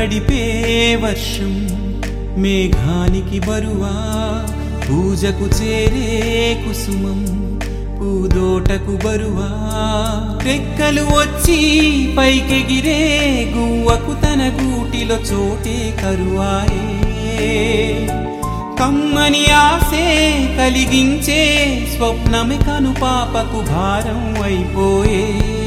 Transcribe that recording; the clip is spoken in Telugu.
తడిపే వర్షం మేఘానికి బరువా పూజకు చేరే కుసుమం పూదోటకు బరువా రెక్కలు వచ్చి పైకెగిరే గువ్వకు తన గూటిలో చోటే కరువాయే కమ్మని ఆసే కలిగించే స్వప్నమే కను పాపకు భారం అయిపోయే